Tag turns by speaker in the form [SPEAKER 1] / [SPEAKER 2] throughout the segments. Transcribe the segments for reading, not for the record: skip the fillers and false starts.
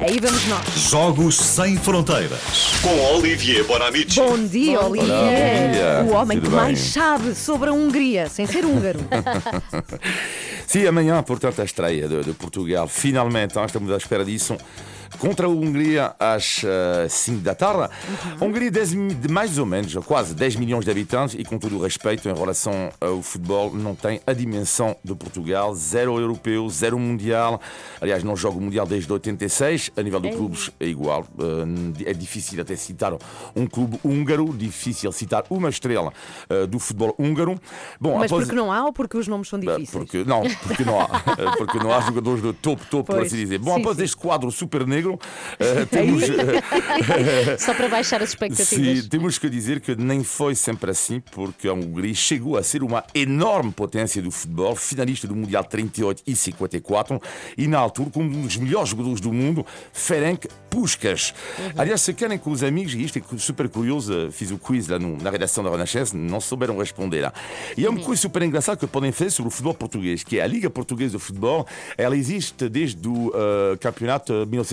[SPEAKER 1] aí vamos nós.
[SPEAKER 2] Jogos Sem Fronteiras, com Olivier Bonamici.
[SPEAKER 1] Bom dia, Olivier.
[SPEAKER 3] Olá,
[SPEAKER 1] O homem
[SPEAKER 3] tudo
[SPEAKER 1] que mais
[SPEAKER 3] bem?
[SPEAKER 1] sabe sobre a Hungria, sem ser húngaro.
[SPEAKER 3] Sim, amanhã, portanto, a estreia de Portugal. Finalmente, estamos à espera disso. Contra a Hungria às 5 da tarde. A Hungria de mais ou menos, quase 10 milhões de habitantes e, com todo o respeito em relação ao futebol, não tem a dimensão de Portugal. Zero europeu, zero mundial. Aliás, não joga o mundial desde 86. A nível de clubes é igual. É difícil até citar um clube húngaro, difícil citar uma estrela do futebol húngaro. Bom,
[SPEAKER 1] Mas porque não há ou porque os nomes são difíceis?
[SPEAKER 3] Porque não há. Porque não há jogadores de topo, por
[SPEAKER 1] Pois,
[SPEAKER 3] assim dizer. Bom,
[SPEAKER 1] sim,
[SPEAKER 3] após
[SPEAKER 1] sim.
[SPEAKER 3] este quadro super negro, temos,
[SPEAKER 4] Só para baixar as expectativas.
[SPEAKER 3] sim, temos que dizer que nem foi sempre assim, porque a Hungria chegou a ser uma enorme potência do futebol, finalista do Mundial 38 e 54, e na altura, como um dos melhores jogadores do mundo, Ferenc Puskás. Aliás, se querem com os amigos, e isto é super curioso, fiz o quiz lá na redação da Renascença, não souberam responder. E é um quiz super engraçado que podem fazer sobre o futebol português, que é a Liga Portuguesa de Futebol. Ela existe desde o campeonato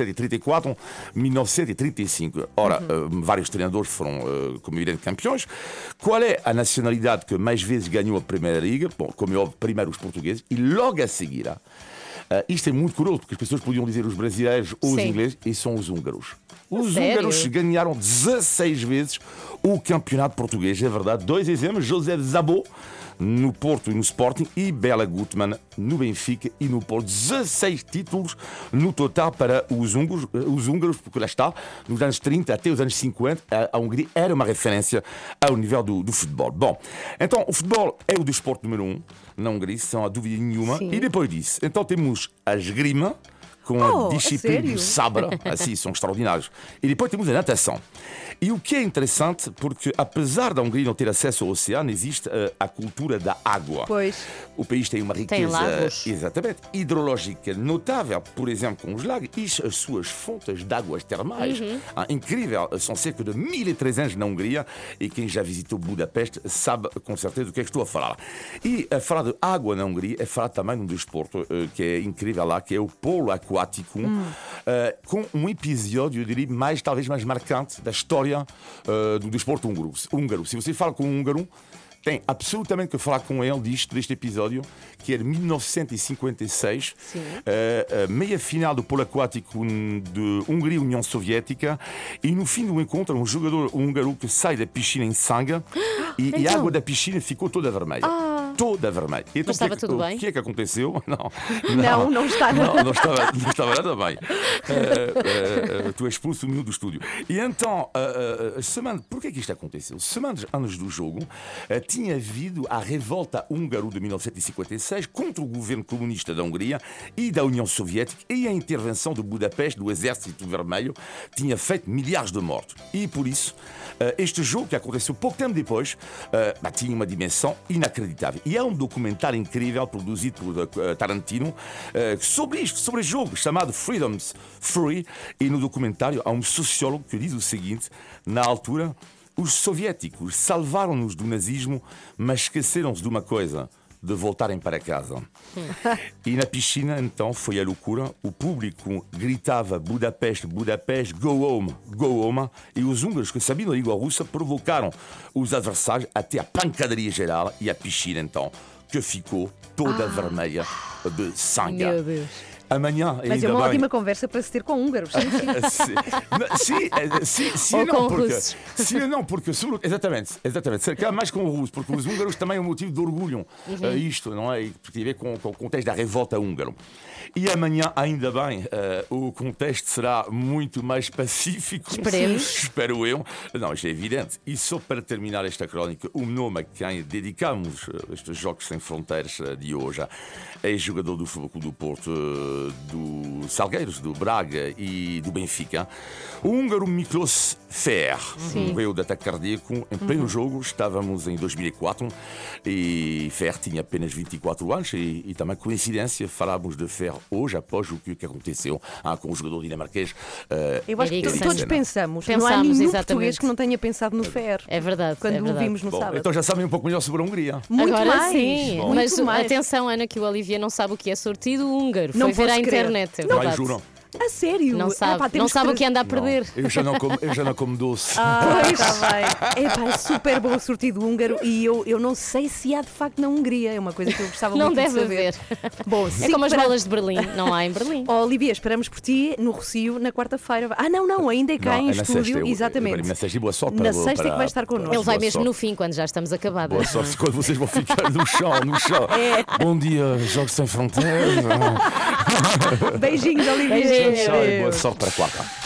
[SPEAKER 3] 1934-1935. Ora, vários treinadores foram, como evidente, campeões. Qual é a nacionalidade que mais vezes ganhou a Primeira Liga? Bom, como é óbvio, primeiro os portugueses, e logo a seguir, isto é muito curioso, porque as pessoas podiam dizer os brasileiros ou os
[SPEAKER 4] Sim.
[SPEAKER 3] ingleses, e são os húngaros. Os
[SPEAKER 4] Sério?
[SPEAKER 3] húngaros ganharam 16 vezes o campeonato português, é verdade. Dois exemplos, José Zabó no Porto e no Sporting, e Bela Gutmann no Benfica e no Porto. 16 títulos no total para os húngaros, porque lá está, nos anos 30 até os anos 50, a Hungria era uma referência ao nível do futebol. Bom, então o futebol é o desporto número 1 na Hungria, sem a dúvida nenhuma.
[SPEAKER 1] Sim.
[SPEAKER 3] E depois disso, então temos a esgrima, com
[SPEAKER 1] Oh,
[SPEAKER 3] a disciplina
[SPEAKER 1] a sério?
[SPEAKER 3] do sabre, assim, são extraordinários. E depois temos a natação. E o que é interessante, porque apesar da Hungria não ter acesso ao oceano, existe a cultura da água.
[SPEAKER 1] Pois.
[SPEAKER 3] O país tem uma riqueza
[SPEAKER 4] lagos.
[SPEAKER 3] exatamente hidrológica notável, por exemplo, com os lagos e as suas fontes de águas termais. Incrível, são cerca de 1300 na Hungria, e quem já visitou Budapeste sabe com certeza do que é que estou a falar. E a falar de água na Hungria é falar também de um desporto que é incrível lá, que é o polo aquático, com um episódio, eu diria, talvez mais marcante da história do desporto húngaro. Se você fala com um húngaro, tem absolutamente que falar com ele deste episódio, que é de 1956, a meia final do polo aquático de Hungria-União Soviética, e no fim do encontro, um jogador húngaro que sai da piscina em sangue e a água da piscina ficou toda vermelha. Toda vermelha. Então,
[SPEAKER 4] Mas estava tudo bem?
[SPEAKER 3] O que é que aconteceu?
[SPEAKER 1] Não está.
[SPEAKER 3] Não estava nada bem. Tu és expulso do estúdio. E então, porquê que isto aconteceu? Semanas antes do jogo, tinha havido a revolta húngaro de 1956 contra o governo comunista da Hungria e da União Soviética, e a intervenção de Budapeste, do Exército Vermelho, tinha feito milhares de mortos. E por isso, este jogo, que aconteceu pouco tempo depois, tinha uma dimensão inacreditável. E há um documentário incrível produzido por Tarantino sobre isto, sobre o jogo, chamado Freedom's Free. E no documentário há um sociólogo que diz o seguinte: na altura, os soviéticos salvaram-nos do nazismo, mas esqueceram-se de uma coisa: de voltarem para casa. E na piscina, então, foi a loucura. O público gritava Budapeste, Budapeste, go home, go home. E os húngaros, que sabiam a língua russa, provocaram os adversários até a pancadaria geral, e a piscina, então, que ficou toda vermelha de sangue.
[SPEAKER 1] Meu Deus.
[SPEAKER 3] Amanhã,
[SPEAKER 1] Mas
[SPEAKER 3] ainda
[SPEAKER 1] é uma
[SPEAKER 3] bem.
[SPEAKER 1] ótima conversa para se ter com húngaros.
[SPEAKER 3] Sim,
[SPEAKER 4] Ou
[SPEAKER 3] não,
[SPEAKER 4] com
[SPEAKER 3] porque,
[SPEAKER 4] russos.
[SPEAKER 3] sim, não, porque exatamente, cercar mais com o russo, porque os húngaros também é um motivo de orgulho, isto, não é? E tem a ver com o contexto da revolta húngaro. E amanhã, ainda bem, o contexto será muito mais pacífico.
[SPEAKER 4] Esperemos.
[SPEAKER 3] Espero eu. Não, isto é evidente. E só para terminar esta crónica, o nome a quem dedicamos estes Jogos Sem Fronteiras de hoje é jogador do Futebol Clube do Porto, do Salgueiros, do Braga e do Benfica, o húngaro Miklós Fer. Morreu de ataque cardíaco em pleno jogo. Estávamos em 2004 e Fer tinha apenas 24 anos, e também coincidência, falávamos de Fer hoje, após o que aconteceu com o jogador dinamarquês.
[SPEAKER 1] Eu acho que
[SPEAKER 4] Eriksen.
[SPEAKER 1] todos pensamos. Não há
[SPEAKER 4] Pensámos,
[SPEAKER 1] nenhum
[SPEAKER 4] exatamente.
[SPEAKER 1] português que não tenha pensado no Fer.
[SPEAKER 4] É verdade.
[SPEAKER 1] Quando
[SPEAKER 4] é
[SPEAKER 1] o
[SPEAKER 4] verdade.
[SPEAKER 1] vimos no
[SPEAKER 3] Bom,
[SPEAKER 1] sábado.
[SPEAKER 3] então já sabem um pouco melhor sobre a Hungria.
[SPEAKER 1] Muito
[SPEAKER 4] Agora
[SPEAKER 1] mais.
[SPEAKER 4] sim,
[SPEAKER 1] Muito
[SPEAKER 4] mas
[SPEAKER 1] mais.
[SPEAKER 4] atenção, Ana, que o Olivier não sabe o que é sortido húngaro.
[SPEAKER 1] Não
[SPEAKER 4] Foi ver à
[SPEAKER 1] posso crer.
[SPEAKER 4] internet. É
[SPEAKER 3] Não,
[SPEAKER 4] verdade.
[SPEAKER 3] juram.
[SPEAKER 1] A sério?
[SPEAKER 4] Não sabe,
[SPEAKER 1] Epá,
[SPEAKER 4] não
[SPEAKER 1] temos
[SPEAKER 4] sabe o
[SPEAKER 1] tra-
[SPEAKER 4] que anda a perder.
[SPEAKER 3] Eu já não como doce.
[SPEAKER 1] Pois, está bem. Epá, é super bom o sortido húngaro e eu não sei se há de facto na Hungria. É uma coisa que eu gostava
[SPEAKER 4] Não
[SPEAKER 1] muito de
[SPEAKER 4] deve
[SPEAKER 1] saber.
[SPEAKER 4] haver.
[SPEAKER 1] Bom,
[SPEAKER 4] É como as bolas de Berlim, não há em Berlim.
[SPEAKER 1] Oh, Olivia, esperamos por ti no Rocio na quarta-feira. Não, ainda é cá
[SPEAKER 3] Não,
[SPEAKER 1] em
[SPEAKER 3] é na
[SPEAKER 1] estúdio.
[SPEAKER 3] sexta,
[SPEAKER 1] Exatamente.
[SPEAKER 3] na sexta e boa sorte
[SPEAKER 1] Na
[SPEAKER 3] para
[SPEAKER 1] sexta é que vai estar connosco.
[SPEAKER 4] Ele vai
[SPEAKER 3] Boa
[SPEAKER 4] mesmo
[SPEAKER 3] sorte.
[SPEAKER 4] no fim, quando já estamos acabadas.
[SPEAKER 3] Boa sorte quando vocês vão ficar no chão. Bom dia, Jogos Sem Fronteiras.
[SPEAKER 1] Beijinhos, Olivia.
[SPEAKER 4] Beijinhos.
[SPEAKER 3] Tchau e boa sorte para a quarta.